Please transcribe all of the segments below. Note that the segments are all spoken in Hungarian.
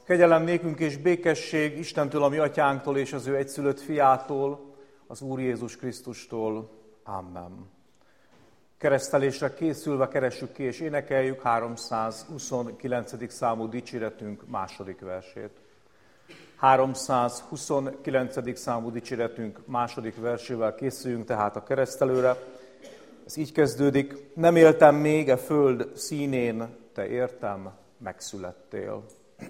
Kegyelem nékünk és békesség Istentől, a mi atyánktól és az ő egyszülött fiától, az Úr Jézus Krisztustól. Amen. Keresztelésre készülve keressük ki és énekeljük 329. számú dicséretünk második versét. 329. számú dicséretünk második versével készüljünk tehát a keresztelőre. Ez így kezdődik: nem éltem még e föld színén, te értem, megszülettél.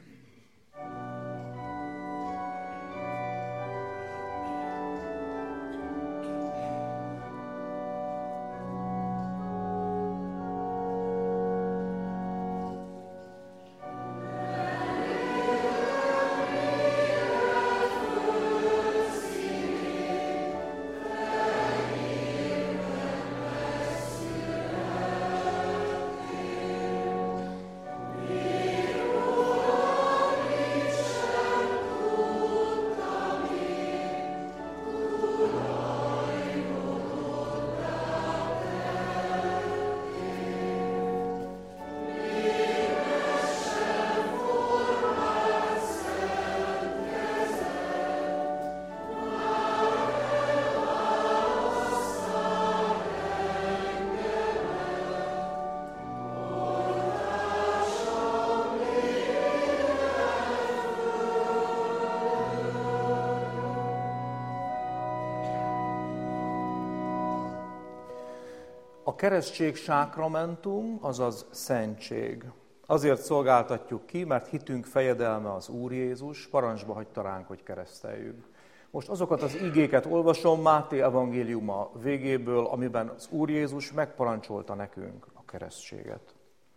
A keresztség sákramentum, azaz szentség. Azért szolgáltatjuk ki, mert hitünk fejedelme az Úr Jézus, parancsba hagyta ránk, hogy kereszteljük. Most azokat az igéket olvasom Máté evangéliuma végéből, amiben az Úr Jézus megparancsolta nekünk a keresztséget.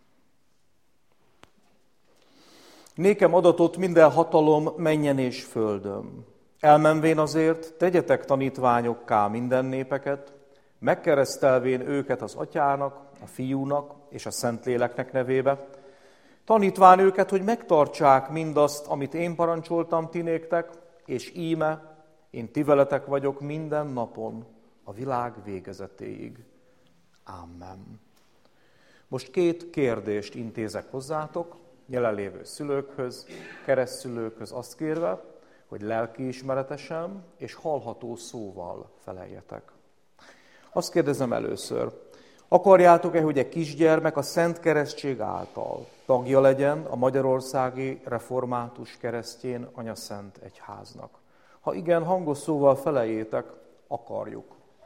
Nékem adatot minden hatalom mennyen és földön. Elmenvén azért, tegyetek tanítványokká minden népeket, megkeresztelvén őket az Atyának, a Fiúnak és a Szentléleknek nevébe, tanítván őket, hogy megtartsák mindazt, amit én parancsoltam ti néktek, és íme, én ti veletek vagyok minden napon, a világ végezetéig. Amen. Most két kérdést intézek hozzátok, jelenlévő szülőkhöz, keresztszülőkhöz azt kérve, hogy lelkiismeretesen és hallható szóval feleljetek. Azt kérdezem először, akarjátok-e, hogy egy kisgyermek a Szent Keresztség által tagja legyen a Magyarországi Református Keresztény Anyaszent Egyháznak? Ha igen, hangos szóval feleljétek, akarjuk.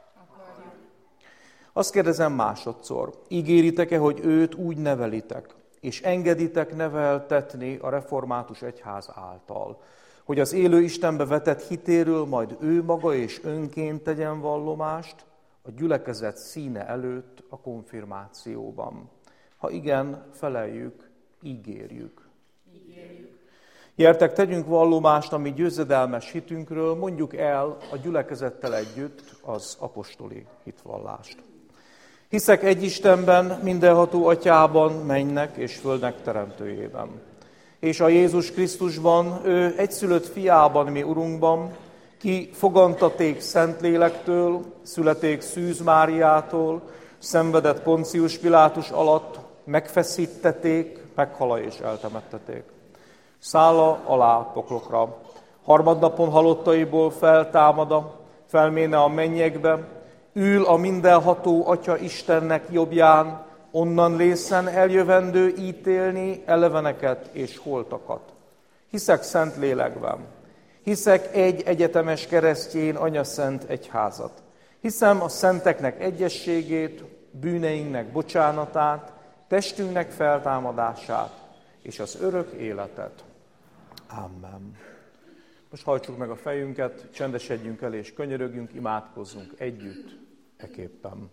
Azt kérdezem másodszor, ígéritek-e, hogy őt úgy nevelitek, és engeditek neveltetni a Református Egyház által, hogy az élő Istenbe vetett hitéről majd ő maga és önként tegyen vallomást, a gyülekezet színe előtt a konfirmációban? Ha igen, feleljük, ígérjük. Gyertek, tegyünk vallomást a mi győzedelmes hitünkről, mondjuk el a gyülekezettel együtt az apostoli hitvallást. Hiszek egy Istenben, mindenható Atyában, mennynek és földnek teremtőjében, és a Jézus Krisztusban, ő egyszülött fiában, mi Urunkban, ki fogantaték Szentlélektől, születék Szűz Máriától, szenvedett Poncius Pilátus alatt, megfeszítették, meghala és eltemetteték. Szálla alá poklokra, harmadnapon halottaiból feltámada, felméne a mennyekbe, ül a mindenható Atya Istennek jobbján, onnan lészen eljövendő ítélni eleveneket és holtakat. Hiszek Szentlélekben. Hiszek egy egyetemes keresztény anyaszent egyházat. Hiszem a szenteknek egyességét, bűneinknek bocsánatát, testünknek feltámadását és az örök életet. Amen. Most hajtsuk meg a fejünket, csendesedjünk el és könyörögjünk, imádkozzunk együtt eképpen.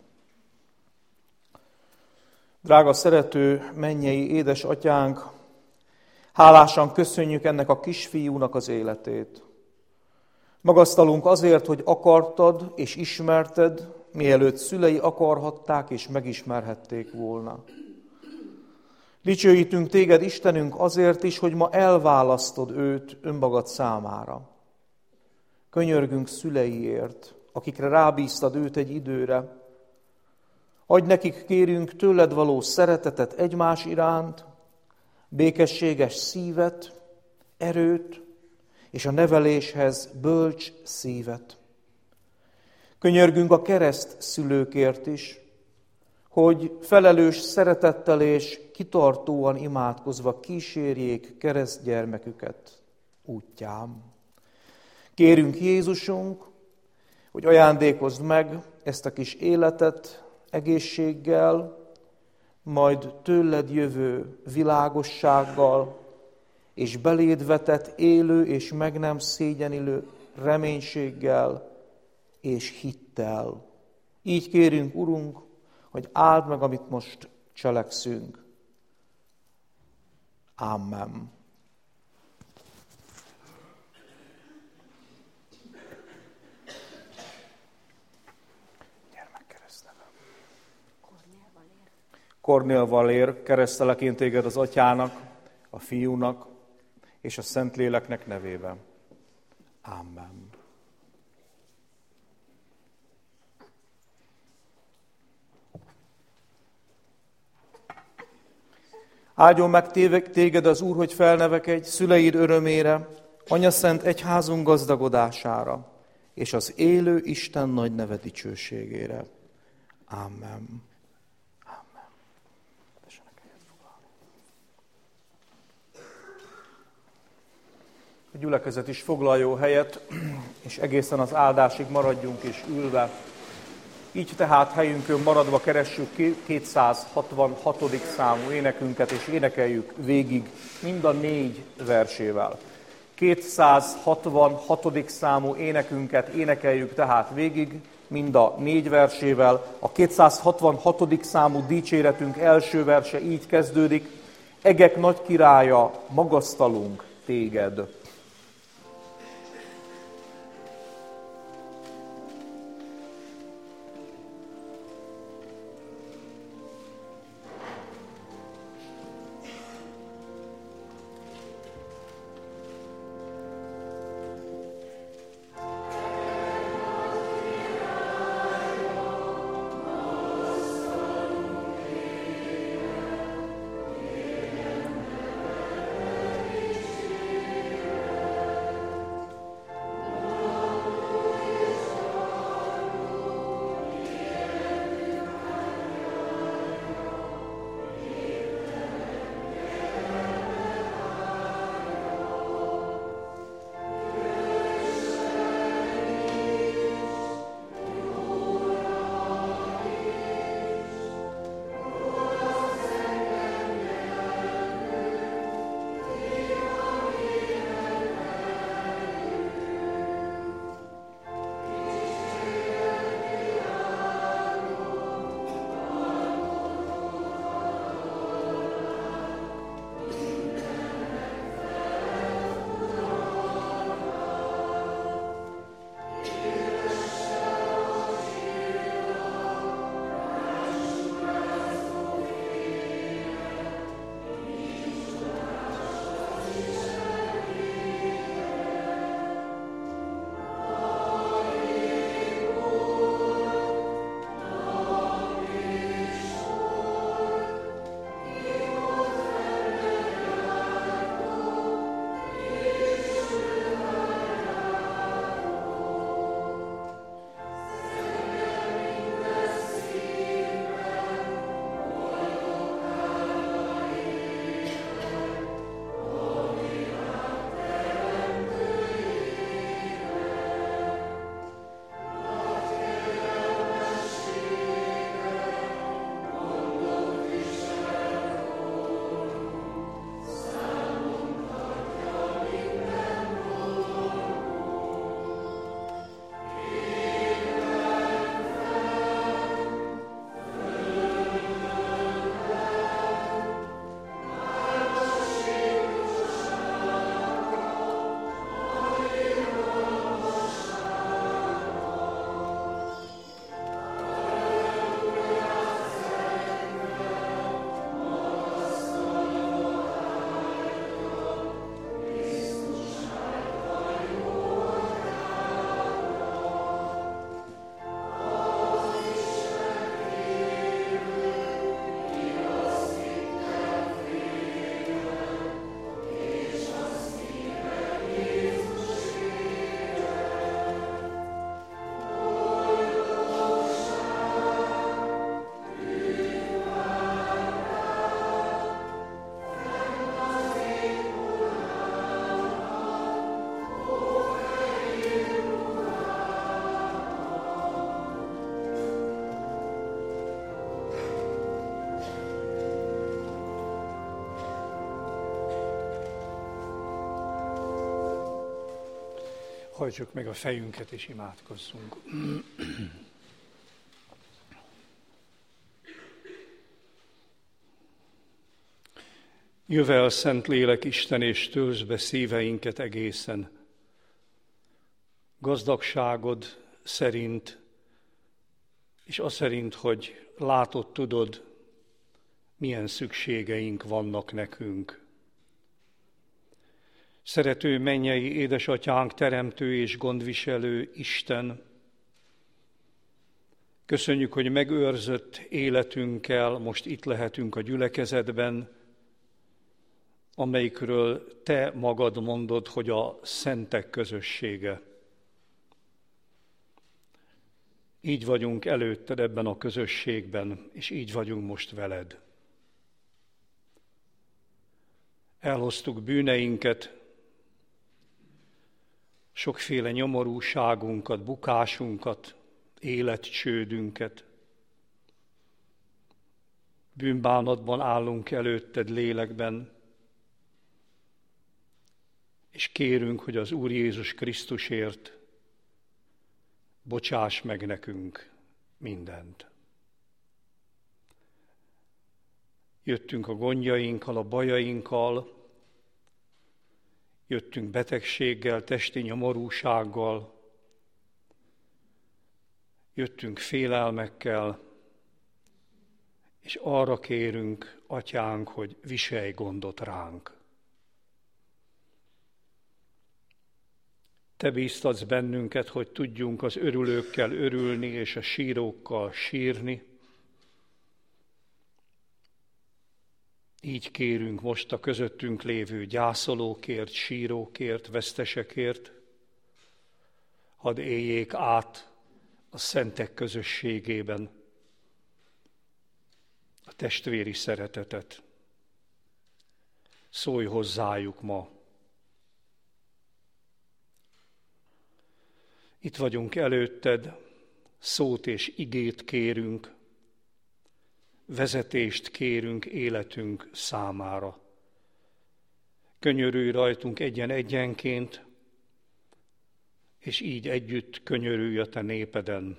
Drága szerető mennyei édesatyánk, hálásan köszönjük ennek a kisfiúnak az életét. Magasztalunk azért, hogy akartad és ismerted, mielőtt szülei akarhatták és megismerhették volna. Dicsőítünk téged, Istenünk, azért is, hogy ma elválasztod őt önmagad számára. Könyörgünk szüleiért, akikre rábíztad őt egy időre. Adj nekik, kérünk, tőled való szeretetet egymás iránt, békességes szívet, erőt, és a neveléshez bölcs szívet. Könyörgünk a kereszt szülőkért is, hogy felelős szeretettel és kitartóan imádkozva kísérjék keresztgyermeküket útján. Kérünk Jézusunk, hogy ajándékozd meg ezt a kis életet egészséggel, majd tőled jövő világossággal, és beléd vetett élő és meg nem szégyenülő reménységgel és hittel. Így kérünk, Urunk, hogy áld meg, amit most cselekszünk. Amen. Kornél Valér, keresztelek téged az Atyának, a Fiúnak és a Szentléleknek nevében. Amen. Áldjon meg téged az Úr, hogy felnevekedj szüleid örömére, Anyaszent egyházunk gazdagodására, és az élő Isten nagy neve dicsőségére. Amen. A gyülekezet is foglaljon helyet, és egészen az áldásig maradjunk is ülve. Így tehát helyünkön maradva keressük 266. számú énekünket, és énekeljük végig mind a 4 versével. 266. számú énekünket énekeljük tehát végig mind a 4 versével. A 266. számú dicséretünk első verse így kezdődik: Egek nagy királya, magasztalunk téged. Hajtsuk meg a fejünket és imádkozzunk. Jövel, Szentlélek Isten, és töltsd be szíveinket egészen. Gazdagságod szerint, és az szerint, hogy látod, tudod, milyen szükségeink vannak nekünk. Szerető mennyei édesatyánk, teremtő és gondviselő Isten, köszönjük, hogy megőrzött életünkkel most itt lehetünk a gyülekezetben, amelyikről te magad mondod, hogy a szentek közössége. Így vagyunk előtted ebben a közösségben, és így vagyunk most veled. Elhoztuk bűneinket, sokféle nyomorúságunkat, bukásunkat, életcsődünket. Bűnbánatban állunk előtted lélekben, és kérünk, hogy az Úr Jézus Krisztusért bocsáss meg nekünk mindent. Jöttünk a gondjainkkal, a bajainkkal, jöttünk betegséggel, testi nyomorúsággal, jöttünk félelmekkel, és arra kérünk, Atyánk, hogy viselj gondot ránk. Te bíztatsz bennünket, hogy tudjunk az örülőkkel örülni, és a sírókkal sírni. Így kérünk most a közöttünk lévő gyászolókért, sírókért, vesztesekért, hadd éljék át a szentek közösségében a testvéri szeretetet. Szólj hozzájuk ma. Itt vagyunk előtted, szót és igét kérünk, vezetést kérünk életünk számára. Könyörülj rajtunk egyen-egyenként, és így együtt könyörülj a te népeden,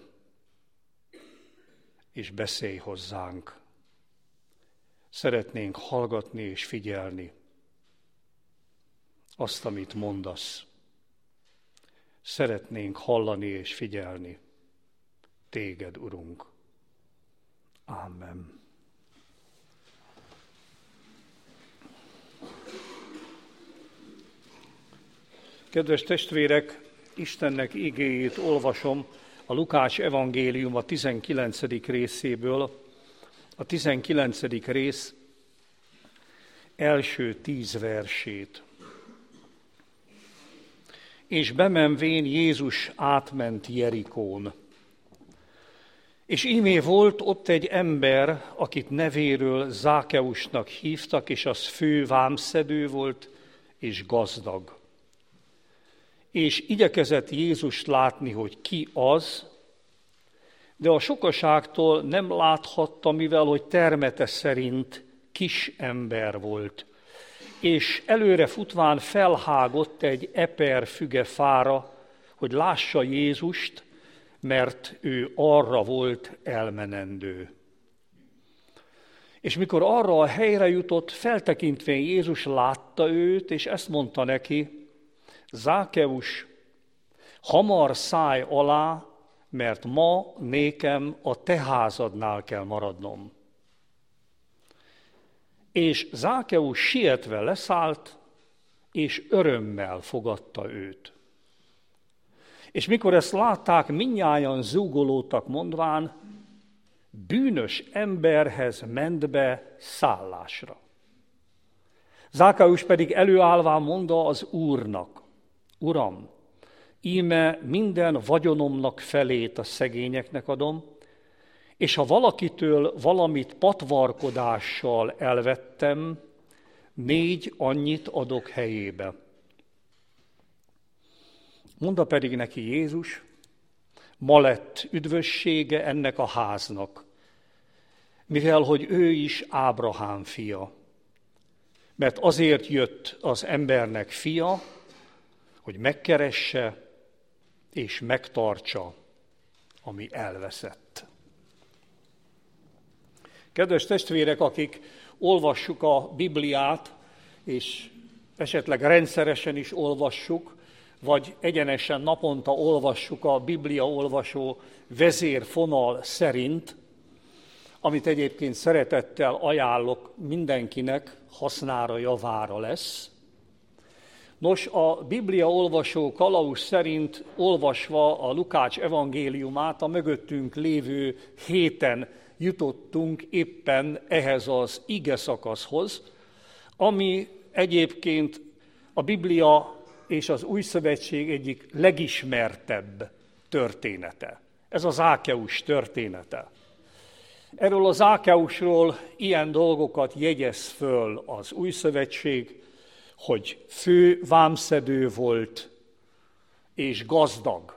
és beszélj hozzánk. Szeretnénk hallgatni és figyelni azt, amit mondasz. Szeretnénk hallani és figyelni téged, Urunk. Ámen. Kedves testvérek, Istennek igéjét olvasom a Lukács evangélium a 19. részéből. A 19. rész első 10 versét. És bemenvén Jézus átment Jerikón. És íme volt ott egy ember, akit nevéről Zákeusnak hívtak, és az fő vámszedő volt, és gazdag. És igyekezett Jézust látni, hogy ki az, de a sokaságtól nem láthatta, mivel hogy termete szerint kis ember volt. És előre futván felhágott egy eper fügefára, hogy lássa Jézust, mert ő arra volt elmenendő. És mikor arra a helyre jutott, feltekintvén Jézus látta őt, és ezt mondta neki: Zákeus, hamar szállj alá, mert ma nékem a te házadnál kell maradnom. És Zákeus sietve leszállt, és örömmel fogadta őt. És mikor ezt látták, mindnyájan zúgolódtak, mondván: bűnös emberhez ment be szállásra. Zákeus pedig előállván mondta az Úrnak: Uram, íme minden vagyonomnak felét a szegényeknek adom, és ha valakitől valamit patvarkodással elvettem, 4 annyit adok helyébe. Mondta pedig neki Jézus: ma lett üdvössége ennek a háznak, mivel hogy ő is Ábrahám fia. Mert azért jött az embernek fia, hogy megkeresse és megtartsa, ami elveszett. Kedves testvérek, akik olvassuk a Bibliát, és esetleg rendszeresen is olvassuk, vagy egyenesen naponta olvassuk a Biblia olvasó vezérfonal szerint, amit egyébként szeretettel ajánlok mindenkinek, hasznára, javára lesz. Nos, a Biblia olvasó kalauz szerint olvasva a Lukács evangéliumát a mögöttünk lévő héten jutottunk éppen ehhez az ige szakaszhoz, ami egyébként a Biblia és az Új Szövetség egyik legismertebb története. Ez a Zákeus története. Erről a Zákeusról ilyen dolgokat jegyez föl az Új Szövetség, hogy fő vámszedő volt, és gazdag.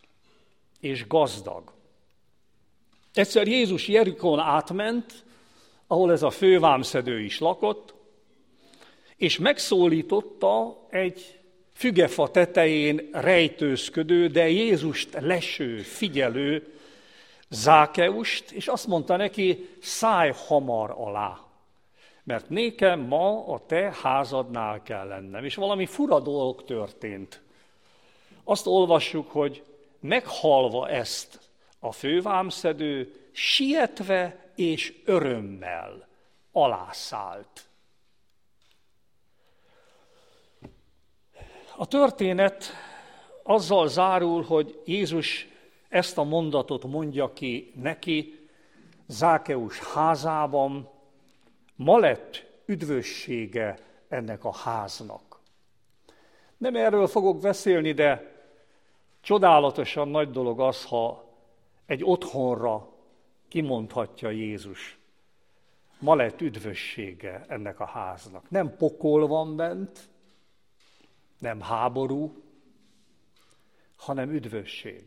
Egyszer Jézus Jerikón átment, ahol ez a fő vámszedő is lakott, és megszólította egy fügefa tetején rejtőzködő, de Jézust leső, figyelő Zákeust, és azt mondta neki, szállj hamar alá, mert nékem ma a te házadnál kell lennem. És valami fura dolog történt. Azt olvassuk, hogy meghallva ezt a fővámszedő, sietve és örömmel alászállt. A történet azzal zárul, hogy Jézus ezt a mondatot mondja ki neki Zákeus házában, ma lett üdvössége ennek a háznak. Nem erről fogok beszélni, de csodálatosan nagy dolog az, ha egy otthonra kimondhatja Jézus, ma lett üdvössége ennek a háznak. Nem pokol van bent, nem háború, hanem üdvösség.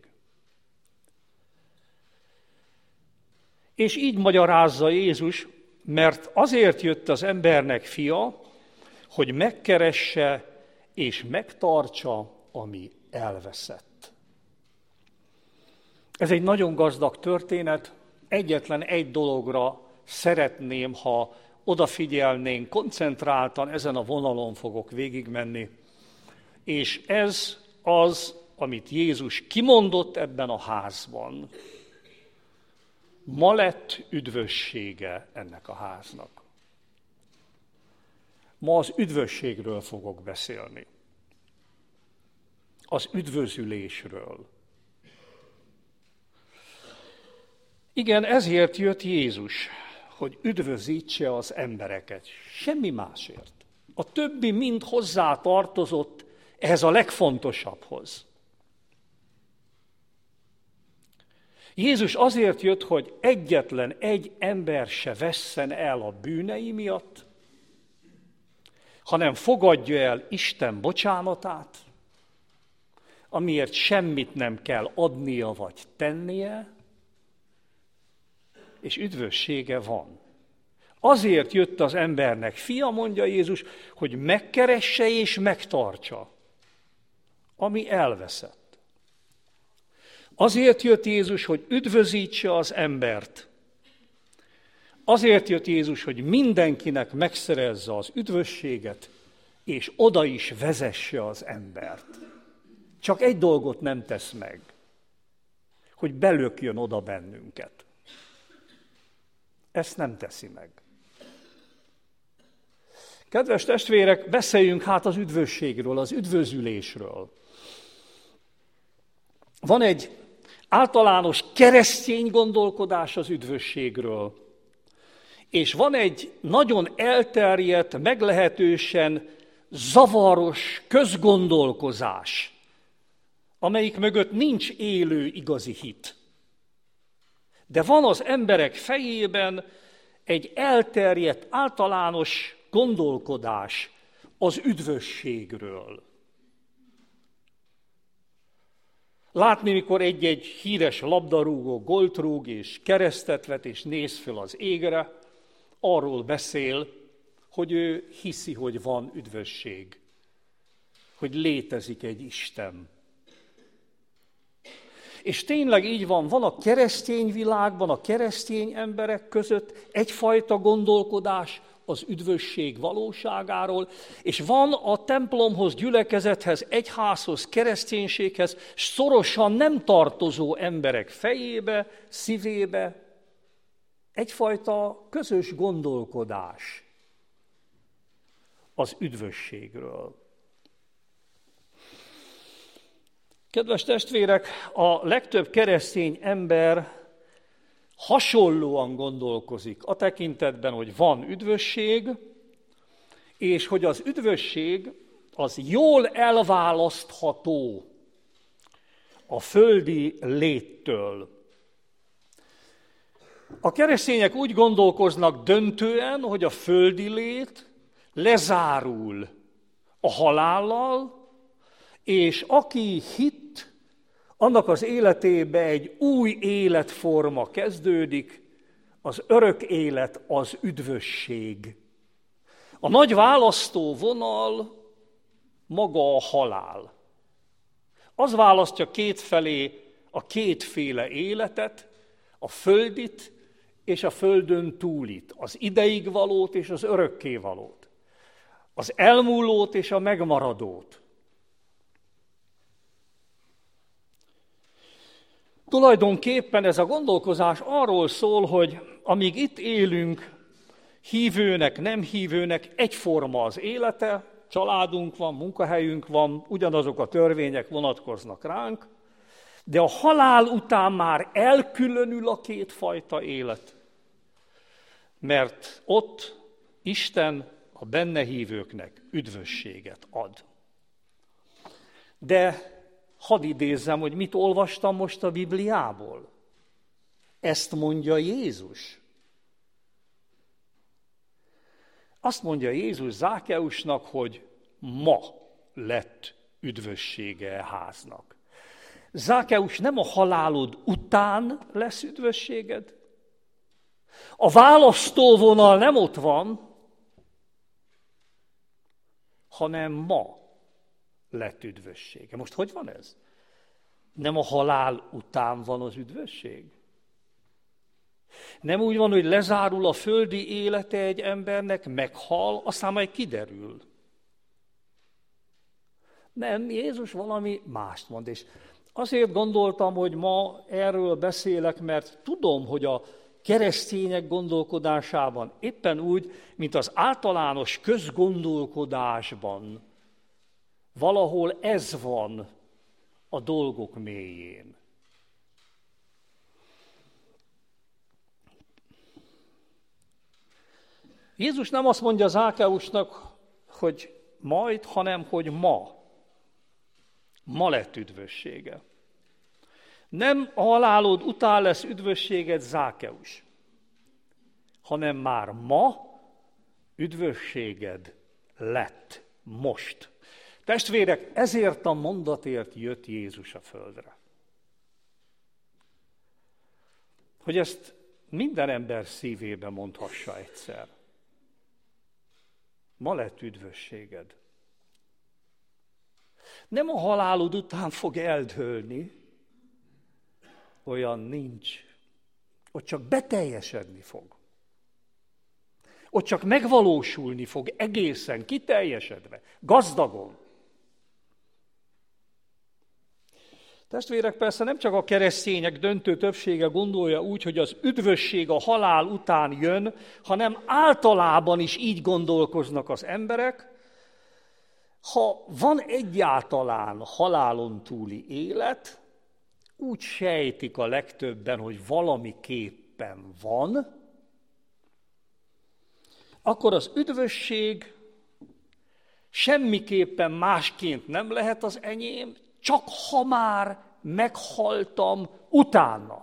És így magyarázza Jézus, mert azért jött az embernek fia, hogy megkeresse és megtartsa, ami elveszett. Ez egy nagyon gazdag történet, egyetlen egy dologra szeretném, ha odafigyelnénk, koncentráltan ezen a vonalon fogok végigmenni, és ez az, amit Jézus kimondott ebben a házban. Ma lett üdvössége ennek a háznak. Ma az üdvösségről fogok beszélni. Az üdvözülésről. Igen, ezért jött Jézus, hogy üdvözítse az embereket. Semmi másért. A többi mind hozzá tartozott ehhez a legfontosabbhoz. Jézus azért jött, hogy egyetlen egy ember se vesszen el a bűnei miatt, hanem fogadja el Isten bocsánatát, amiért semmit nem kell adnia vagy tennie, és üdvössége van. Azért jött az embernek fia, mondja Jézus, hogy megkeresse és megtartsa, ami elveszett. Azért jött Jézus, hogy üdvözítse az embert. Azért jött Jézus, hogy mindenkinek megszerezze az üdvösséget, és oda is vezesse az embert. Csak egy dolgot nem tesz meg, hogy belökjön oda bennünket. Ezt nem teszi meg. Kedves testvérek, beszéljünk hát az üdvösségről, az üdvözülésről. Van egy általános keresztény gondolkodás az üdvösségről, és van egy nagyon elterjedt, meglehetősen zavaros közgondolkozás, amelyik mögött nincs élő igazi hit. De van az emberek fejében egy elterjedt, általános gondolkodás az üdvösségről. Látni, mikor egy-egy híres labdarúgó gólt rúg, és keresztet vet, és néz föl az égre, arról beszél, hogy ő hiszi, hogy van üdvösség, hogy létezik egy Isten. És tényleg így van a keresztény világban, a keresztény emberek között egyfajta gondolkodás az üdvösség valóságáról, és van a templomhoz, gyülekezethez, egyházhoz, kereszténységhez szorosan nem tartozó emberek fejébe, szívébe egyfajta közös gondolkodás az üdvösségről. Kedves testvérek, a legtöbb keresztény ember hasonlóan gondolkozik a tekintetben, hogy van üdvösség, és hogy az üdvösség az jól elválasztható a földi léttől. A keresztények úgy gondolkoznak döntően, hogy a földi lét lezárul a halállal, és aki hitt, annak az életébe egy új életforma kezdődik, az örök élet, az üdvösség. A nagy választóvonal maga a halál. Az választja kétfelé a kétféle életet, a földit és a földön túlit, az ideigvalót és az örökkévalót, az elmúlót és a megmaradót. Tulajdonképpen ez a gondolkozás arról szól, hogy amíg itt élünk, hívőnek, nem hívőnek egyforma az élete, családunk van, munkahelyünk van, ugyanazok a törvények vonatkoznak ránk, de a halál után már elkülönül a kétfajta élet, mert ott Isten a benne hívőknek üdvösséget ad. De hadd idézzem, hogy mit olvastam most a Bibliából. Ezt mondja Jézus. Azt mondja Jézus Zákeusnak, hogy ma lett üdvössége a háznak. Zákeus, nem a halálod után lesz üdvösséged? A választóvonal nem ott van, hanem ma lett üdvössége. Most hogy van ez? Nem a halál után van az üdvösség? Nem úgy van, hogy lezárul a földi élete egy embernek, meghal, aztán majd kiderül. Nem, Jézus valami mást mond, és azért gondoltam, hogy ma erről beszélek, mert tudom, hogy a keresztények gondolkodásában éppen úgy, mint az általános közgondolkodásban valahol ez van a dolgok mélyén. Jézus nem azt mondja Zákeusnak, hogy majd, hanem hogy ma. Ma lett üdvössége. Nem a halálod után lesz üdvösséged, Zákeus, hanem már ma üdvösséged lett most. Testvérek, ezért a mondatért jött Jézus a földre. Hogy ezt minden ember szívébe mondhassa egyszer. Ma lett üdvösséged. Nem a halálod után fog eldőlni, olyan nincs. Ott csak beteljesedni fog. Ott csak megvalósulni fog egészen, kiteljesedve, gazdagon. Testvérek, persze nem csak a keresztények döntő többsége gondolja úgy, hogy az üdvösség a halál után jön, hanem általában is így gondolkoznak az emberek. Ha van egyáltalán halálon túli élet, úgy sejtik a legtöbben, hogy valamiképpen van, akkor az üdvösség semmiképpen másként nem lehet az enyém, csak ha már meghaltam utána.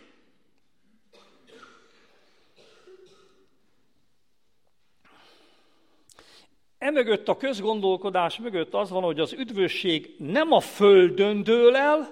Emögött a közgondolkodás mögött az van, hogy az üdvösség nem a földön dől el,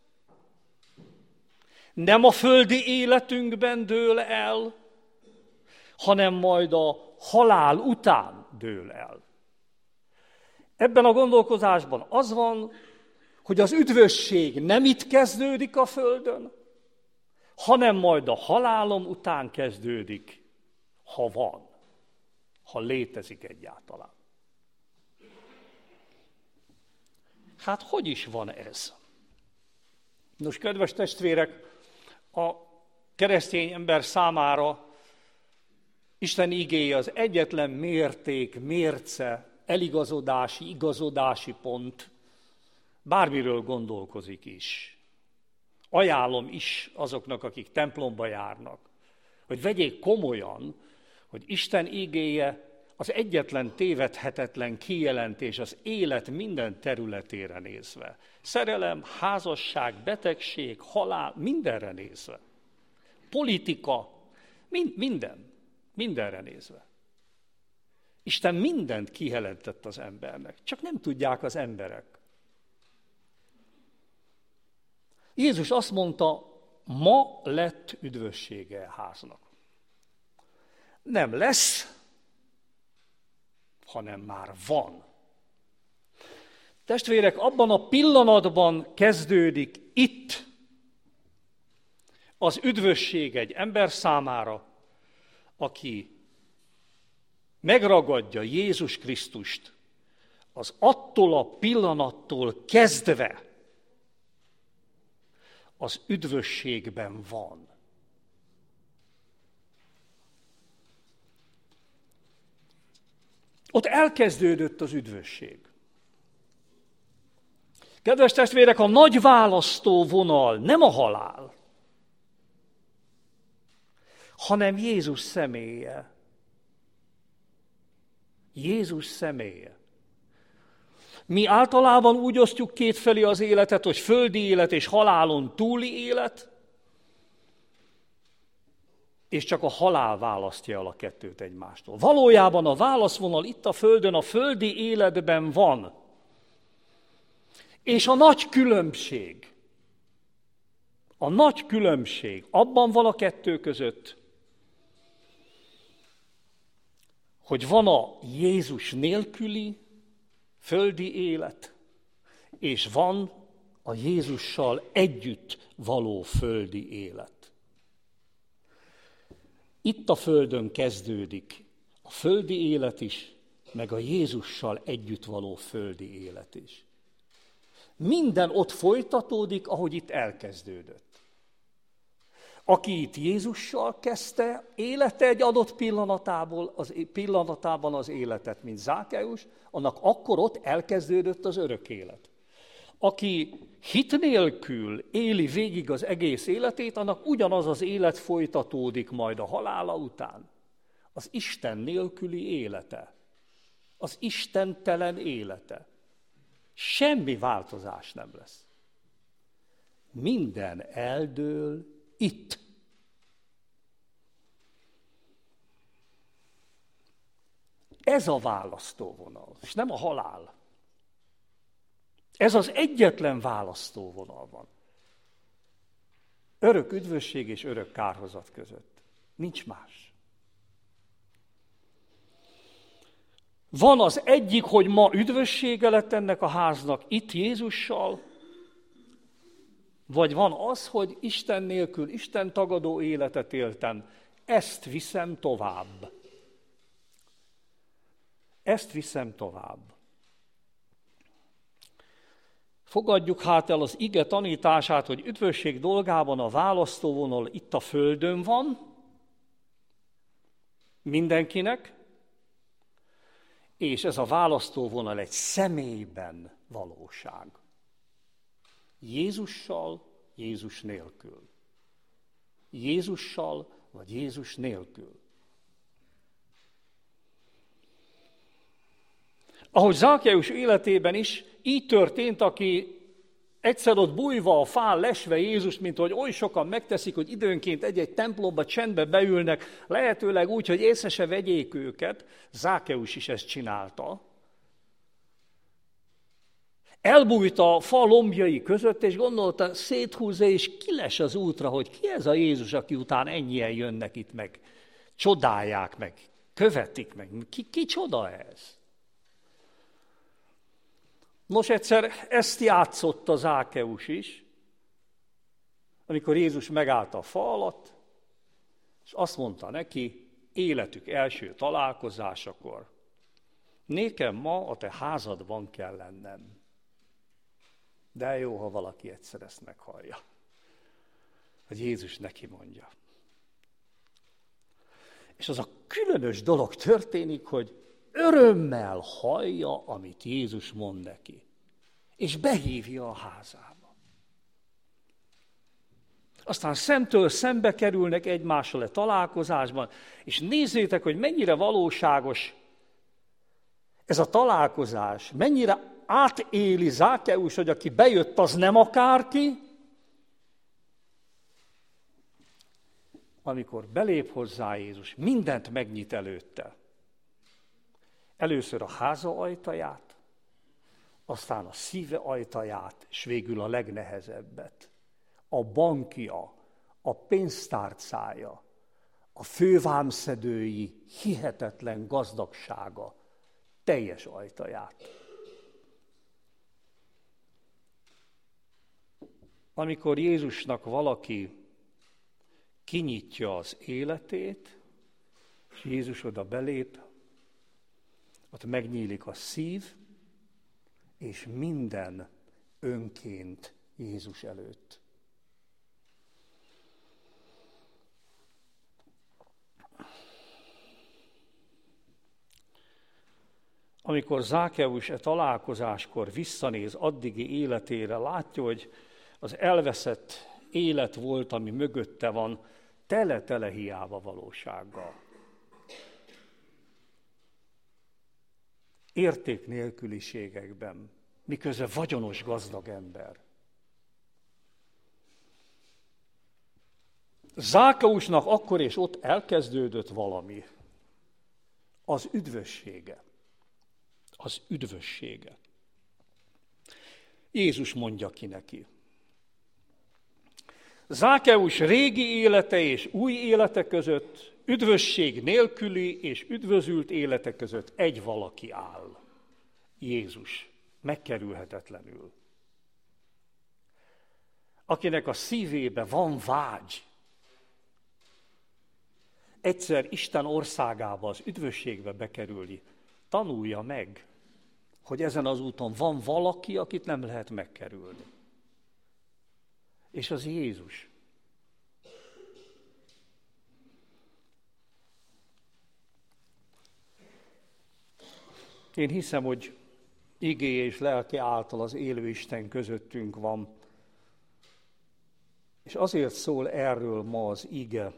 nem a földi életünkben dől el, hanem majd a halál után dől el. Ebben a gondolkozásban az van, hogy az üdvösség nem itt kezdődik a földön, hanem majd a halálom után kezdődik, ha van, ha létezik egyáltalán. Hát hogy is van ez? Nos, kedves testvérek, a keresztény ember számára Isten igéje az egyetlen mérték, mérce, igazodási pont, bármiről gondolkozik is. Ajánlom is azoknak, akik templomba járnak, hogy vegyék komolyan, hogy Isten igéje az egyetlen tévedhetetlen kijelentés az élet minden területére nézve. Szerelem, házasság, betegség, halál, mindenre nézve. Politika, mindenre nézve. Isten mindent kijelentett az embernek, csak nem tudják az emberek. Jézus azt mondta, ma lett üdvössége a háznak. Nem lesz, hanem már van. Testvérek, abban a pillanatban kezdődik itt az üdvösség egy ember számára, aki megragadja Jézus Krisztust, az attól a pillanattól kezdve az üdvösségben van. Ott elkezdődött az üdvösség. Kedves testvérek, a nagy választó vonal nem a halál, hanem Jézus személye. Jézus személye. Mi általában úgy osztjuk kétfelé az életet, hogy földi élet és halálon túli élet, és csak a halál választja el a kettőt egymástól. Valójában a válaszvonal itt a földön, a földi életben van. És a nagy különbség abban van a kettő között, hogy van a Jézus nélküli földi élet, és van a Jézussal együtt való földi élet. Itt a földön kezdődik a földi élet is, meg a Jézussal együtt való földi élet is. Minden ott folytatódik, ahogy itt elkezdődött. Aki itt Jézussal kezdte élete egy adott pillanatában az életet, mint Zákeus, annak akkor ott elkezdődött az örök élet. Aki hit nélkül éli végig az egész életét, annak ugyanaz az élet folytatódik majd a halála után. Az Isten nélküli élete. Az istentelen élete. Semmi változás nem lesz. Minden eldől itt. Ez a választóvonal, és nem a halál. Ez az egyetlen választóvonal van. Örök üdvösség és örök kárhozat között. Nincs más. Van az egyik, hogy ma üdvössége lett ennek a háznak itt Jézussal, vagy van az, hogy Isten nélkül, Isten tagadó életet éltem. Ezt viszem tovább. Ezt viszem tovább. Fogadjuk hát el az ige tanítását, hogy üdvösség dolgában a választóvonal itt a földön van, mindenkinek, és ez a választóvonal egy személyben valóság. Jézussal, Jézus nélkül. Jézussal, vagy Jézus nélkül. Ahogy Zákeus életében is így történt, aki egyszer ott bújva a fán lesve Jézus, mint hogy oly sokan megteszik, hogy időnként egy-egy templomba csendbe beülnek, lehetőleg úgy, hogy észre se vegyék őket. Zákeus is ezt csinálta. Elbújt a fa lombjai között, és gondolta, széthúzza, és kiles az útra, hogy ki ez a Jézus, aki után ennyien jönnek itt meg, csodálják meg, követik meg. Ki csoda ez? Nos, egyszer ezt játszott a Zákeus is, amikor Jézus megállt a fa alatt, és azt mondta neki, életük első találkozásakor, nékem ma a te házadban kell lennem. De jó, ha valaki egyszer ezt meghallja, hogy Jézus neki mondja. És az a különös dolog történik, hogy örömmel hallja, amit Jézus mond neki, és behívja a házába. Aztán szemtől szembe kerülnek egymással a találkozásban, és nézzétek, hogy mennyire valóságos ez a találkozás, mennyire átéli Zákeus, hogy aki bejött, az nem akárki, amikor belép hozzá Jézus, mindent megnyit előtte. Először a háza ajtaját, aztán a szíve ajtaját, és végül a legnehezebbet. A bankja, a pénztárcája, a fővámszedői hihetetlen gazdagsága teljes ajtaját. Amikor Jézusnak valaki kinyitja az életét, és Jézus oda belép, ott megnyílik a szív, és minden önként Jézus előtt. Amikor Zákeus találkozáskor visszanéz addigi életére, látja, hogy az elveszett élet volt, ami mögötte van, tele-tele hiába valósággal. Érték nélküliségekben, miközben vagyonos gazdag ember. Zákeusnak akkor és ott elkezdődött valami. Az üdvössége. Az üdvössége. Jézus mondja ki neki. Zákeus régi élete és új élete között, üdvösség nélküli és üdvözült élete között egy valaki áll. Jézus, megkerülhetetlenül. Akinek a szívébe van vágy, egyszer Isten országába, az üdvösségbe bekerülni, tanulja meg, hogy ezen az úton van valaki, akit nem lehet megkerülni. És az Jézus. Én hiszem, hogy igéje és lelke által az élő Isten közöttünk van. És azért szól erről ma az ige,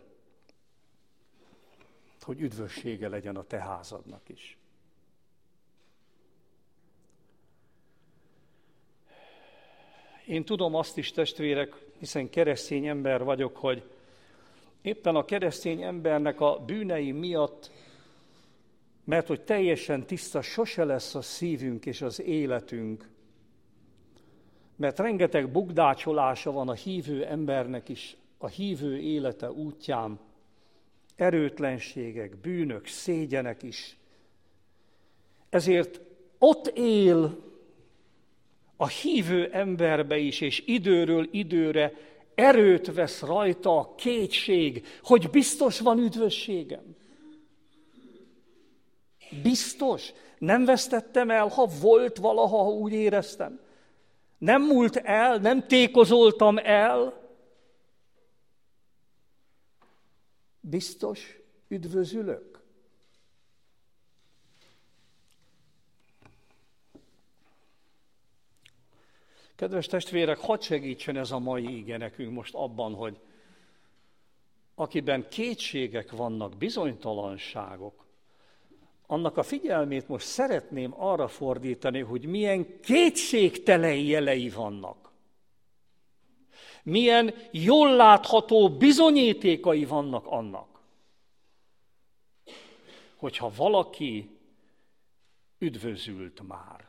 hogy üdvössége legyen a te házadnak is. Én tudom azt is, testvérek, hiszen keresztény ember vagyok, hogy éppen a keresztény embernek a bűnei miatt, mert hogy teljesen tiszta sose lesz a szívünk és az életünk, mert rengeteg bukdácsolása van a hívő embernek is, a hívő élete útján, erőtlenségek, bűnök, szégyenek is. Ezért ott él a hívő emberbe is, és időről időre erőt vesz rajta a kétség, hogy biztos van üdvösségem. Biztos. Nem vesztettem el, ha volt valaha, ha úgy éreztem. Nem múlt el, nem tékozoltam el. Biztos üdvözülök. Kedves testvérek, hadd segítsen ez a mai ige nekünk most abban, hogy akiben kétségek vannak, bizonytalanságok, annak a figyelmét most szeretném arra fordítani, hogy milyen kétségtelen jelei vannak. Milyen jól látható bizonyítékai vannak annak, hogyha valaki üdvözült már.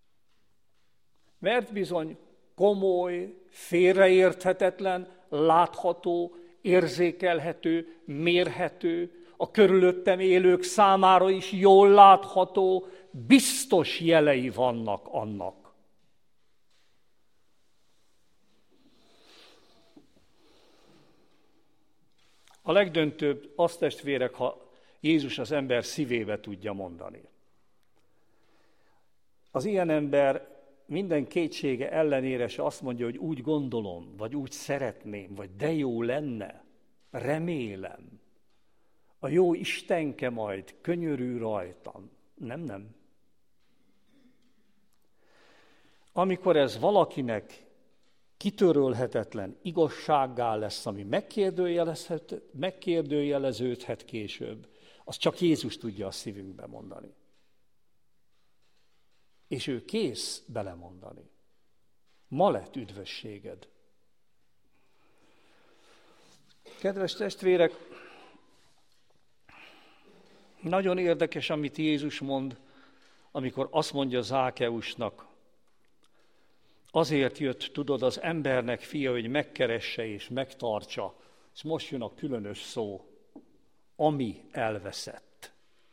Mert bizony komoly, félreérthetetlen, látható, érzékelhető, mérhető, a körülöttem élők számára is jól látható, biztos jelei vannak annak, A legdöntőbb az, testvérek, ha Jézus az ember szívébe tudja mondani. Az ilyen ember minden kétsége ellenére se azt mondja, hogy úgy gondolom, vagy úgy szeretném, vagy de jó lenne, remélem. A jó Istenke majd könyörül rajtam. Nem. Amikor ez valakinek kitörölhetetlen igazsággá lesz, ami megkérdőjeleződhet később, az csak Jézus tudja a szívünkbe mondani. És ő kész belemondani. Ma lett üdvösséged. Kedves testvérek, nagyon érdekes, amit Jézus mond, amikor azt mondja Zákeusnak, azért jött, tudod, az embernek fia, hogy megkeresse és megtartsa, és most jön a különös szó, ami elveszett.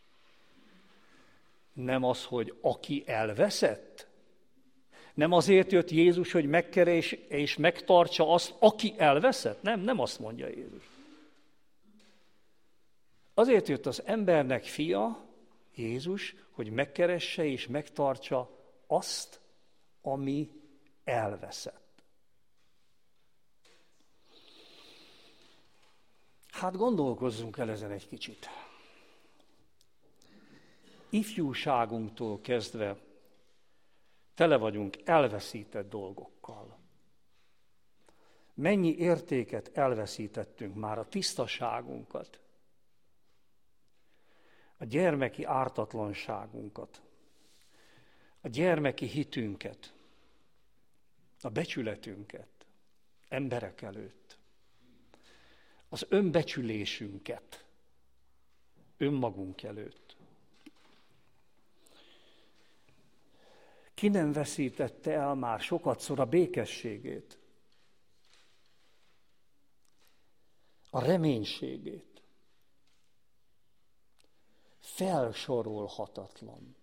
Nem az, hogy aki elveszett? Nem azért jött Jézus, hogy megkeresse és megtartsa azt, aki elveszett? Nem azt mondja Jézus. Azért jött az embernek fia, Jézus, hogy megkeresse és megtartsa azt, ami elveszett. Hát gondolkozzunk el ezen egy kicsit. Ifjúságunktól kezdve tele vagyunk elveszített dolgokkal. Mennyi értéket elveszítettünk már, a tisztaságunkat, a gyermeki ártatlanságunkat, a gyermeki hitünket, a becsületünket emberek előtt, az önbecsülésünket önmagunk előtt. Ki nem veszítette el már sokatszor a békességét, a reménységét? Felsorolhatatlan.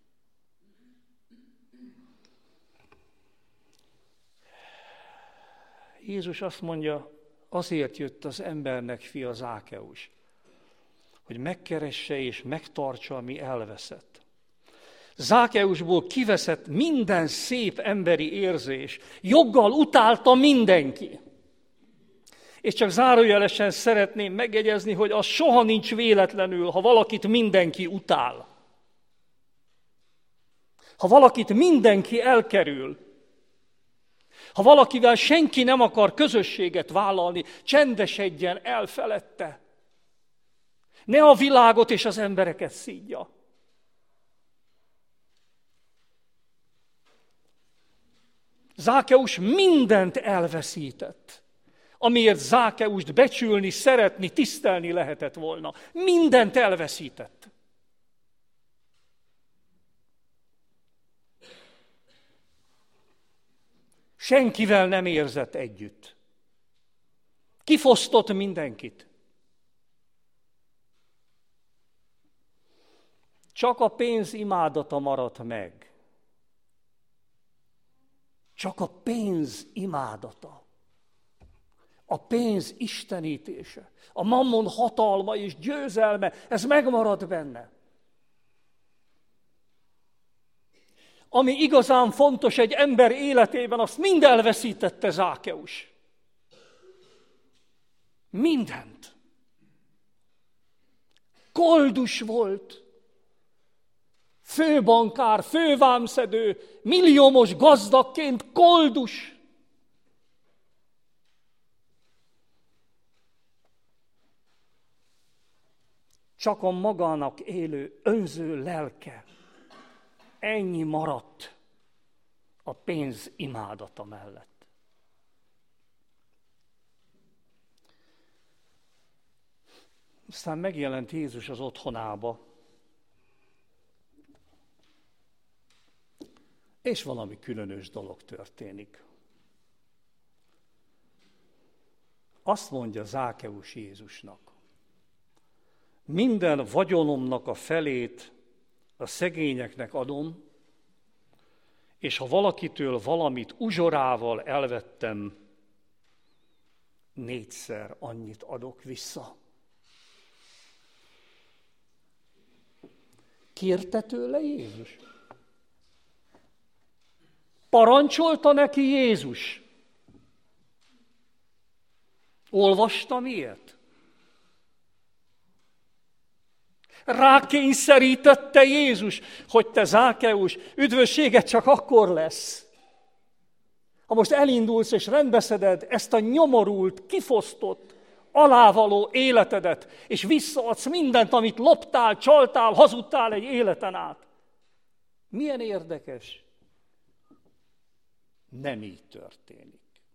Jézus azt mondja, azért jött az embernek fia, Zákeus, hogy megkeresse és megtartsa, ami elveszett. Zákeusból kiveszett minden szép emberi érzés, joggal utálta mindenki. És csak zárójelesen szeretném megjegyezni, hogy az soha nincs véletlenül, ha valakit mindenki utál. Ha valakit mindenki elkerül, ha valakivel senki nem akar közösséget vállalni, csendesedjen el felette. Ne a világot és az embereket szídja. Zákeus mindent elveszített, amiért Zákeust becsülni, szeretni, tisztelni lehetett volna. Mindent elveszített. Senkivel nem érzett együtt. Kifosztott mindenkit. Csak a pénz imádata maradt meg. Csak a pénz imádata. A pénz istenítése. A mammon hatalma és győzelme, ez megmarad benne. Ami igazán fontos egy ember életében, azt mind elveszítette Zákeus. Mindent. Koldus volt. Főbankár, fővámszedő, milliómos gazdagként koldus. Csak a magának élő, önző lelke. Ennyi maradt a pénz imádata mellett. Aztán megjelent Jézus az otthonába, és valami különös dolog történik. Azt mondja Zákeus Jézusnak, minden vagyonomnak a felét a szegényeknek adom, és ha valakitől valamit uzsorával elvettem, 4-szer annyit adok vissza. Kérte tőle Jézus? Parancsolta neki Jézus? Olvasta miért? Rákényszerítette Jézus, hogy te Zákeus, üdvösséged csak akkor lesz, ha most elindulsz és rendbeszeded ezt a nyomorult, kifosztott, alávaló életedet, és visszaadsz mindent, amit loptál, csaltál, hazudtál egy életen át. Milyen érdekes. Nem így történik.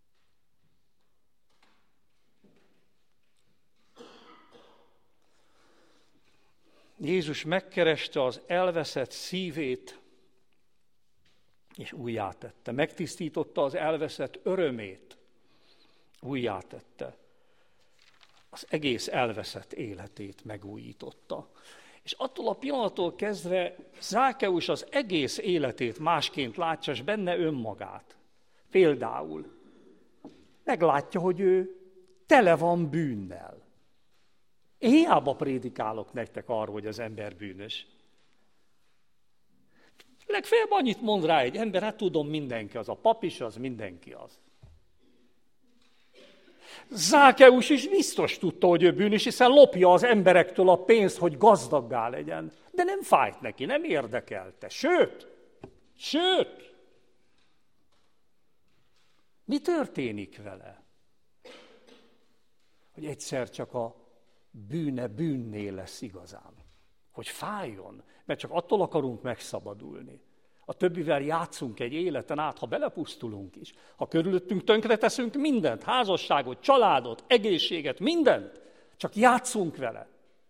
Jézus megkereste az elveszett szívét, és újjátette. Megtisztította az elveszett örömét, újjátette. Az egész elveszett életét megújította. És attól a pillanattól kezdve Zákeus az egész életét másként látja, és benne önmagát. Például meglátja, hogy ő tele van bűnnel. Én hiába prédikálok nektek arról, hogy az ember bűnös. Legfeljebb annyit mond rá egy ember, hát tudom, mindenki az, a pap is az, mindenki az. Zákeus is biztos tudta, hogy ő bűnös, hiszen lopja az emberektől a pénzt, hogy gazdaggá legyen. De nem fájt neki, nem érdekelte. Sőt, mi történik vele? Hogy egyszer csak a bűne bűnné lesz igazán. Hogy fájjon, mert csak attól akarunk megszabadulni. A többivel játszunk egy életen át, ha belepusztulunk is. Ha körülöttünk tönkreteszünk mindent, házasságot, családot, egészséget, mindent, csak játszunk vele.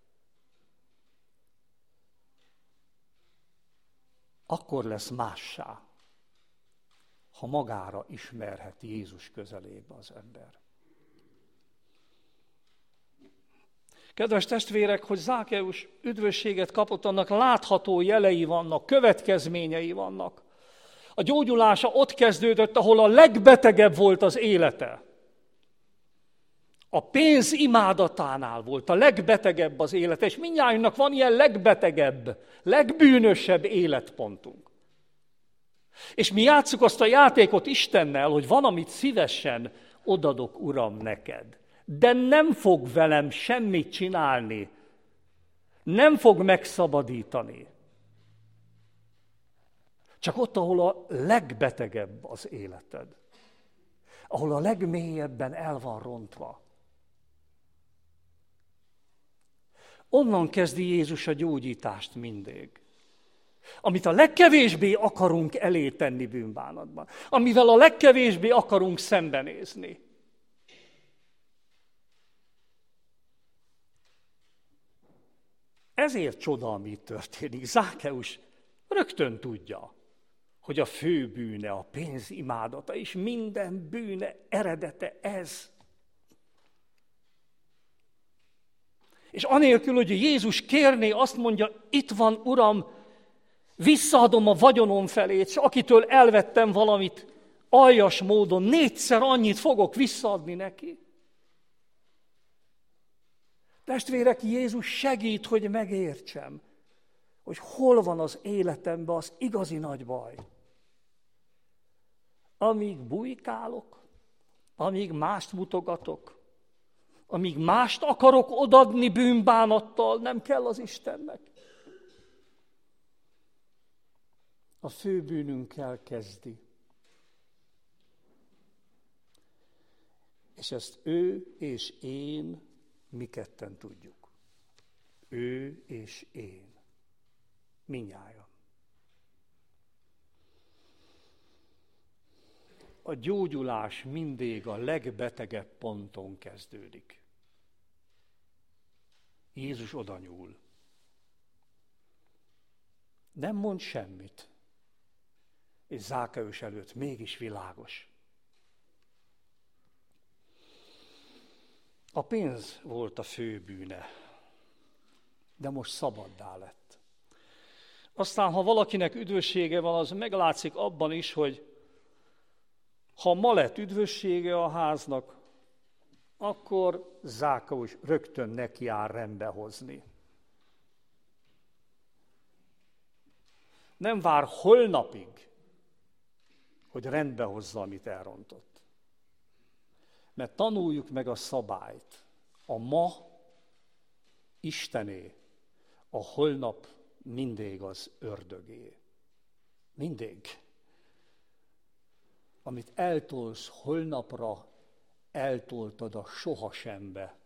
Akkor lesz mássá, ha magára ismerhet Jézus közelébe az ember. Kedves testvérek, hogy Zákeus üdvösséget kapott, annak látható jelei vannak, következményei vannak. A gyógyulása ott kezdődött, ahol a legbetegebb volt az élete. A pénz imádatánál volt a legbetegebb az élete, és mindnyájunknak van ilyen legbetegebb, legbűnösebb életpontunk. És mi játsszuk azt a játékot Istennel, hogy van, amit szívesen odadok, Uram, neked. De nem fog velem semmit csinálni, nem fog megszabadítani. Csak ott, ahol a legbetegebb az életed, ahol a legmélyebben el van rontva. Onnan kezdi Jézus a gyógyítást mindig. Amit a legkevésbé akarunk elé tenni bűnbánatban, amivel a legkevésbé akarunk szembenézni. Ezért csoda, ami itt történik. Zákeus rögtön tudja, hogy a fő bűne, a pénz imádata, és minden bűne eredete ez. És anélkül, hogy Jézus kérné, azt mondja, itt van, Uram, visszaadom a vagyonom felét, és akitől elvettem valamit, aljas módon 4-szer annyit fogok visszaadni neki. Testvérek, Jézus segít, hogy megértsem, hogy hol van az életemben az igazi nagy baj. Amíg bujkálok, amíg mást mutogatok, amíg mást akarok odadni bűnbánattal, nem kell az Istennek. A fő bűnünkkel kezdi. És ezt ő és én mi ketten tudjuk. Ő és én. Mindnyájan. A gyógyulás mindig a legbetegebb ponton kezdődik. Jézus oda nyúl. Nem mond semmit. És Zákeus előtt mégis világos. A pénz volt a fő bűne, de most szabaddá lett. Aztán, ha valakinek üdvössége van, az meglátszik abban is, hogy ha ma lett üdvössége a háznak, akkor Zákeus rögtön neki áll rendbe hozni. Nem vár holnapig, hogy rendbe hozza, amit elrontott. Mert tanuljuk meg a szabályt. A ma Istené, a holnap mindig az ördögé. Mindig. Amit eltolsz holnapra, eltoltad a sohasembe.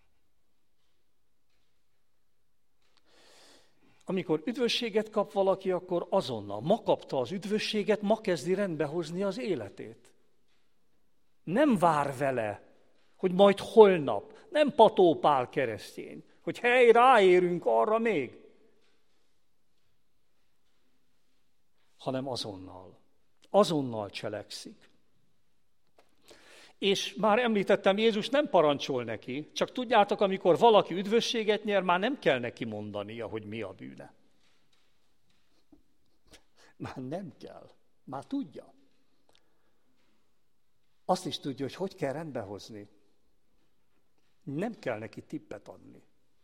Amikor üdvösséget kap valaki, akkor azonnal. Ma kapta az üdvösséget, ma kezdi rendbehozni az életét. Nem vár vele, hogy majd holnap. Nem Pató Pál keresztény, hogy hely, ráérünk arra még. Hanem azonnal. Azonnal cselekszik. És már említettem, Jézus nem parancsol neki, csak tudjátok, amikor valaki üdvösséget nyer, már nem kell neki mondania, hogy mi a bűne. Már nem kell. Már tudja. Azt is tudja, hogy kell rendbehozni. Nem kell neki tippet adni.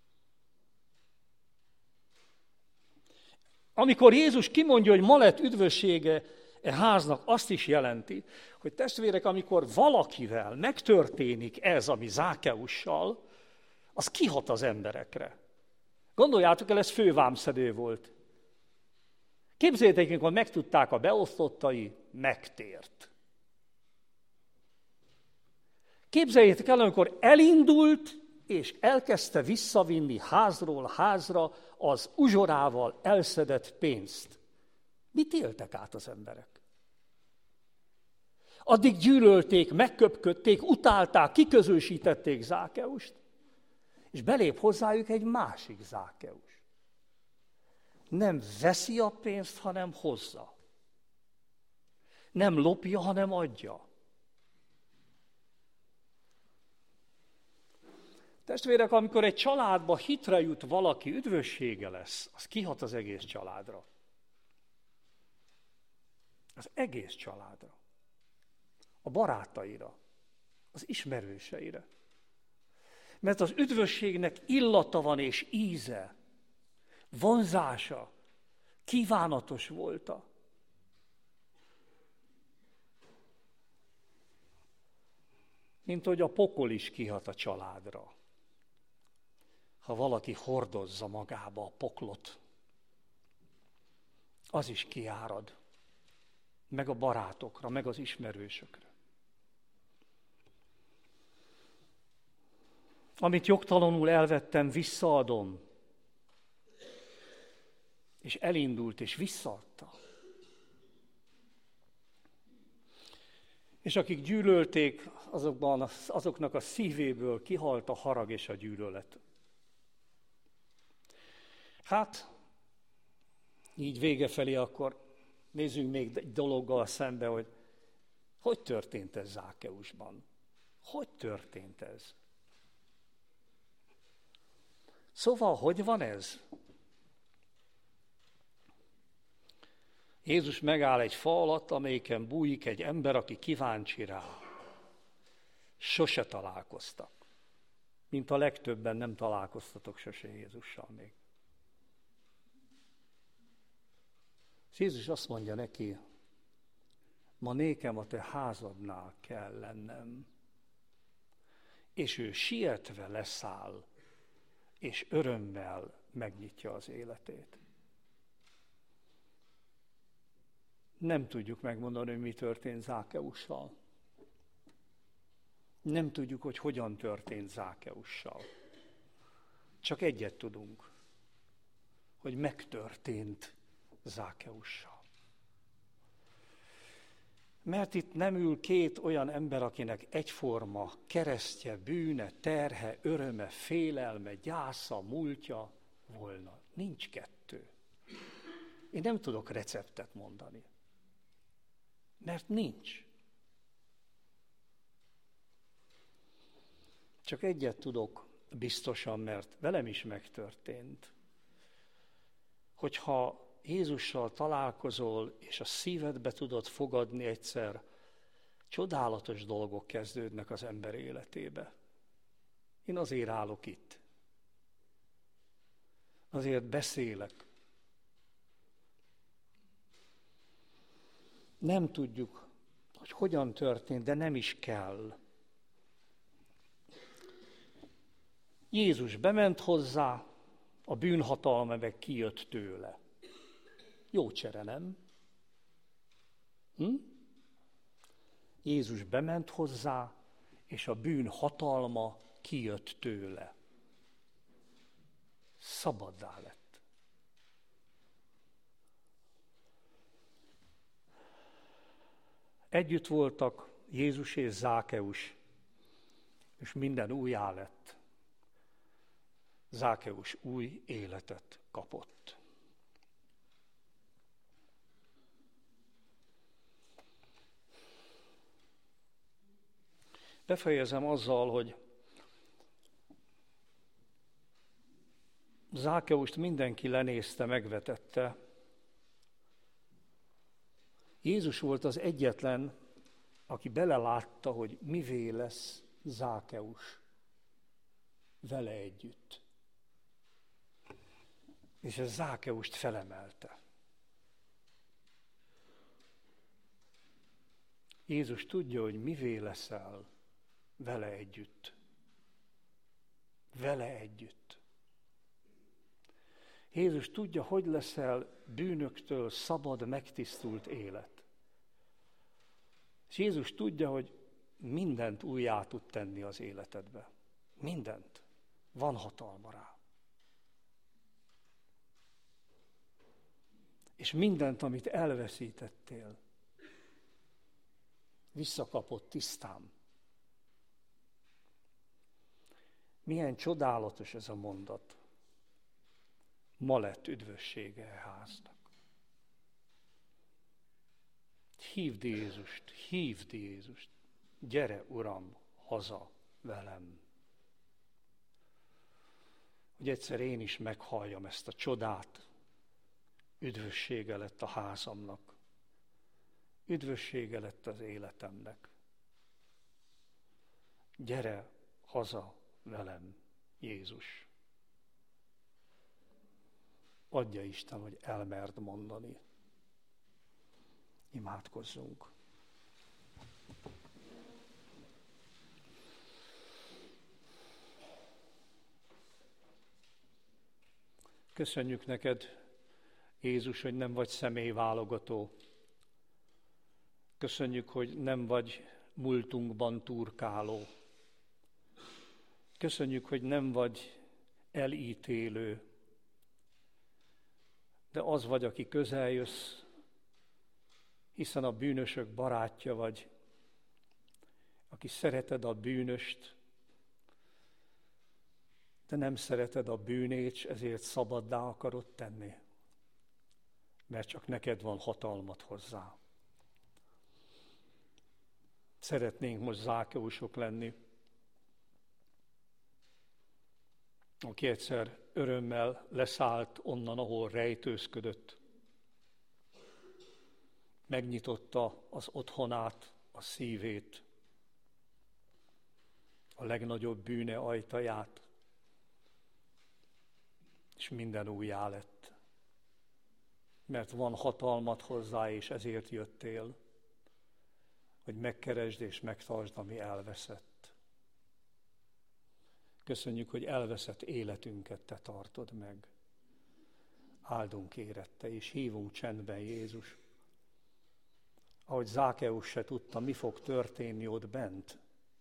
Amikor Jézus kimondja, hogy ma lett üdvössége e háznak, azt is jelenti, hogy testvérek, amikor valakivel megtörténik ez, ami Zákeussal, az kihat az emberekre. Gondoljátok el, ez fővámszedő volt. Képzeljétek, amikor megtudták a beosztottai, megtért. Képzeljétek el, amikor elindult, és elkezdte visszavinni házról házra az uzsorával elszedett pénzt. Mit éltek át az emberek? Addig gyűlölték, megköpködték, utálták, kiközösítették Zákeust, és belép hozzájuk egy másik Zákeus. Nem veszi a pénzt, hanem hozza. Nem lopja, hanem adja. Testvérek, amikor egy családba hitre jut valaki, üdvössége lesz, az kihat az egész családra. Az egész családra. A barátaira, az ismerőseire. Mert az üdvösségnek illata van és íze, vonzása, kívánatos volta. Mint hogy a pokol is kihat a családra. Ha valaki hordozza magába a poklot, az is kiárad, meg a barátokra, meg az ismerősökre. Amit jogtalanul elvettem, visszaadom. És elindult, és visszaadta. És akik gyűlölték, azoknak a szívéből kihalt a harag és a gyűlölet. Hát, így vége felé akkor nézzünk még egy dologgal szembe, hogy történt ez Zákeusban. Hogy történt ez? Szóval, hogy van ez? Jézus megáll egy fa alatt, amelyiken bújik egy ember, aki kíváncsi rá. Sose találkoztak. Mint a legtöbben nem találkoztatok sose Jézussal még. Jézus azt mondja neki, ma nékem a te házadnál kell lennem. És ő sietve leszáll, és örömmel megnyitja az életét. Nem tudjuk megmondani, hogy mi történt Zákeussal. Nem tudjuk, hogy hogyan történt Zákeussal. Csak egyet tudunk, hogy megtörtént Zákeussal. Mert itt nem ül két olyan ember, akinek egyforma keresztje, bűne, terhe, öröme, félelme, gyásza, múltja volna. Nincs kettő. Én nem tudok receptet mondani. Mert nincs. Csak egyet tudok biztosan, mert velem is megtörtént, hogyha Jézussal találkozol, és a szívedbe tudod fogadni egyszer, csodálatos dolgok kezdődnek az ember életébe. Én azért állok itt. Azért beszélek. Nem tudjuk, hogy hogyan történt, de nem is kell. Jézus bement hozzá, a bűnhatalma meg kijött tőle. Jó csere, nem? Jézus bement hozzá, és a bűn hatalma kijött tőle. Szabaddá lett. Együtt voltak Jézus és Zákeus, és minden újjá lett. Zákeus új életet kapott. Befejezem azzal, hogy Zákeust mindenki lenézte, megvetette. Jézus volt az egyetlen, aki belelátta, hogy mivé lesz Zákeus vele együtt. És ez Zákeust felemelte. Jézus tudja, hogy mivé leszel vele együtt. Vele együtt. Jézus tudja, hogy leszel bűnöktől szabad, megtisztult élet. És Jézus tudja, hogy mindent újjá tud tenni az életedbe. Mindent. Van hatalma rá. És mindent, amit elveszítettél, visszakapott tisztán. Milyen csodálatos ez a mondat. Ma lett üdvössége a háznak. Hívd Jézust, gyere, Uram, haza velem. Hogy egyszer én is meghalljam ezt a csodát, üdvössége lett a házamnak, üdvössége lett az életemnek. Gyere haza velem, Jézus. Adja Isten, hogy elmerd mondani. Imádkozzunk. Köszönjük neked, Jézus, hogy nem vagy személyválogató. Köszönjük, hogy nem vagy múltunkban turkáló. Köszönjük, hogy nem vagy elítélő, de az vagy, aki közel jössz, hiszen a bűnösök barátja vagy, aki szereted a bűnöst, de nem szereted a bűnét, s ezért szabaddá akarod tenni, mert csak neked van hatalmad hozzá. Szeretnénk most Zákeusok lenni, aki egyszer örömmel leszállt onnan, ahol rejtőzködött. Megnyitotta az otthonát, a szívét, a legnagyobb bűne ajtaját, és minden újjá lett. Mert van hatalmad hozzá, és ezért jöttél, hogy megkeresd és megtartsd, ami elveszett. Köszönjük, hogy elveszett életünket te tartod meg. Áldunk érette, és hívunk csendben, Jézus. Ahogy Zákeus se tudta, mi fog történni ott bent.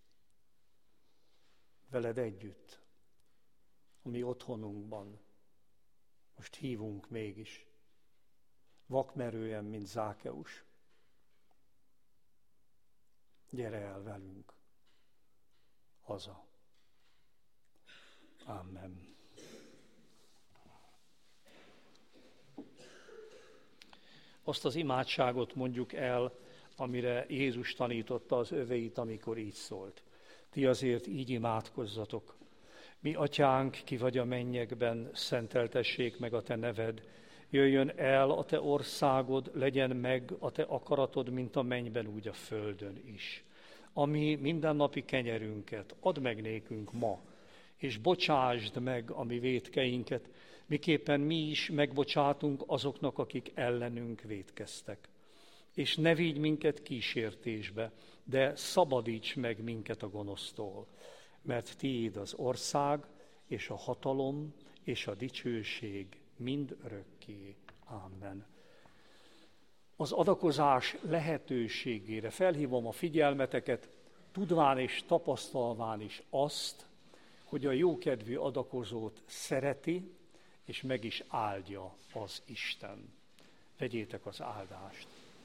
Veled együtt, a mi otthonunkban. Most hívunk mégis, vakmerően, mint Zákeus. Gyere el velünk haza. Amen. Azt az imádságot mondjuk el, amire Jézus tanította az öveit, amikor így szólt. Ti azért így imádkozzatok. Mi atyánk, ki vagy a mennyekben, szenteltessék meg a te neved. Jöjjön el a te országod, legyen meg a te akaratod, mint a mennyben, úgy a földön is. Ami mindennapi kenyerünket add meg nékünk ma, és bocsásd meg a mi vétkeinket, miképpen mi is megbocsátunk azoknak, akik ellenünk vétkeztek. és ne vigy minket kísértésbe, de szabadíts meg minket a gonosztól, mert tiéd az ország, és a hatalom, és a dicsőség mind örökké. Amen. Az adakozás lehetőségére felhívom a figyelmeteket, tudván és tapasztalván is azt, hogy a jókedvű adakozót szereti, és meg is áldja az Isten. Vegyétek az áldást.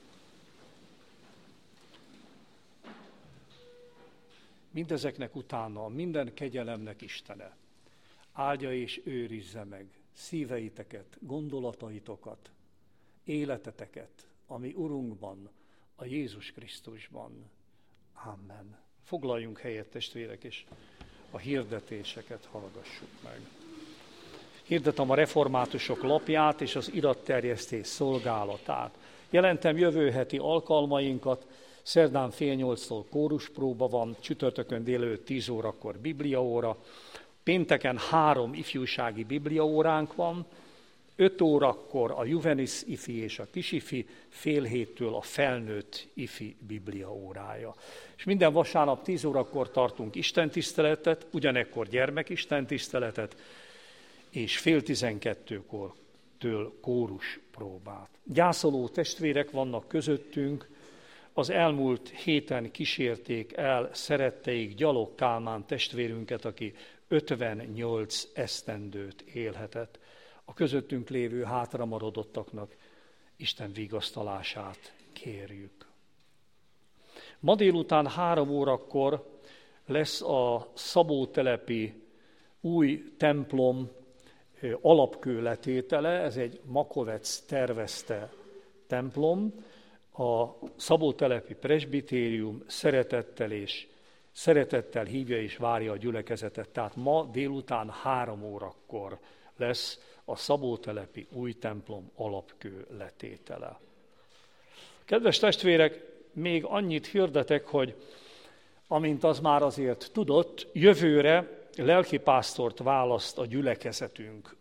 Mindezeknek utána minden kegyelemnek Istene áldja és őrizze meg szíveiteket, gondolataitokat, életeteket, a mi Urunkban, a Jézus Krisztusban. Amen. Foglaljunk helyet, testvérek, és a hirdetéseket hallgassuk meg. Hirdetem a reformátusok lapját és az iratterjesztés szolgálatát. Jelentem jövő heti alkalmainkat, szerdán 7:30 kóruspróba van, csütörtökön délelőtt 10 órakor bibliaóra, pénteken 3 ifjúsági bibliaóránk van, 5 órakor a juvenis ifi és a kisifi, 6:30 a felnőtt ifi bibliaórája. És minden vasárnap 10 órakor tartunk istentiszteletet, ugyanekkor gyermekistentiszteletet, és 11:30-től kóruspróbát. Gyászoló testvérek vannak közöttünk, az elmúlt héten kísérték el szeretteik Gyalog Kálmán testvérünket, aki 58 esztendőt élhetett. A közöttünk lévő hátramaradottaknak Isten vigasztalását kérjük. Ma délután 3 órakor lesz a Szabótelepi új templom alapkő letétele, ez egy Makovec tervezte templom. A Szabótelepi presbitérium szeretettel hívja és várja a gyülekezetet. Tehát ma délután 3 órakor lesz a Szabótelepi új templom alapkő letétele. Kedves testvérek, még annyit hirdetek, hogy amint az már azért tudott, jövőre lelkipásztort választ a gyülekezetünk.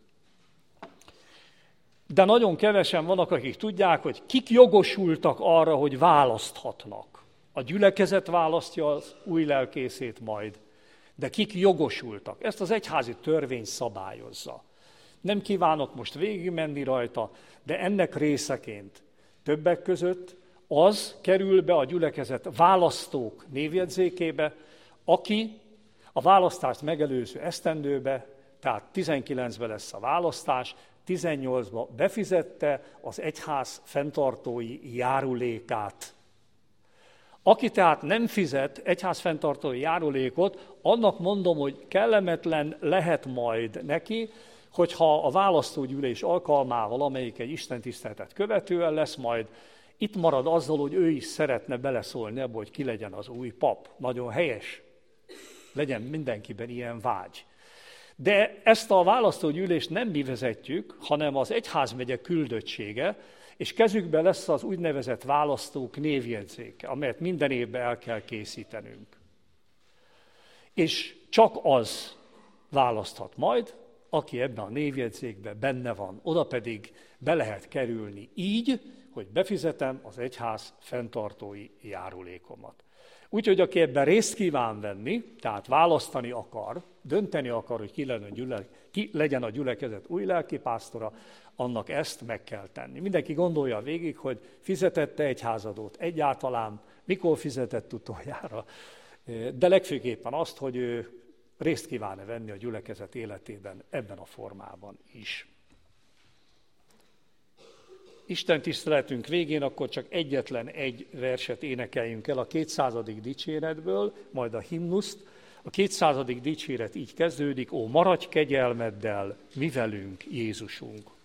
De nagyon kevesen vannak, akik tudják, hogy kik jogosultak arra, hogy választhatnak. A gyülekezet választja az új lelkészét majd, de kik jogosultak? Ezt az egyházi törvény szabályozza. Nem kívánok most végigmenni rajta, de ennek részeként többek között az kerül be a gyülekezet választók névjegyzékébe, aki a választást megelőző esztendőbe, tehát 19-ben lesz a választás, 18-ban befizette az egyház fenntartói járulékát. Aki tehát nem fizet egyház fenntartói járulékot, annak mondom, hogy kellemetlen lehet majd neki, hogyha a választógyűlés alkalmával, amelyik egy istentiszteletet követően lesz majd, itt marad azzal, hogy ő is szeretne beleszólni abba, hogy ki legyen az új pap. Nagyon helyes. Legyen mindenkiben ilyen vágy. De ezt a választógyűlést nem mi vezetjük, hanem az egyházmegye küldöttsége, és kezükben lesz az úgynevezett választók névjegyzéke, amelyet minden évben el kell készítenünk. És csak az választhat majd, aki ebben a névjegyzékben benne van. Oda pedig be lehet kerülni így, hogy befizetem az egyház fenntartói járulékomat. Úgyhogy aki ebben részt kíván venni, tehát választani akar, dönteni akar, hogy ki legyen a gyülekezet új lelkipásztora, annak ezt meg kell tenni. Mindenki gondolja végig, hogy fizetette egyházadót egyáltalán, mikor fizetett utoljára, de legfőképpen azt, hogy ő részt kíván-e venni a gyülekezet életében ebben a formában is. Isten tiszteletünk végén akkor csak egyetlen egy verset énekeljünk el a 200. dicséretből, majd a himnuszt. A 200. dicséret így kezdődik: Ó, maradj kegyelmeddel, mi velünk, Jézusunk!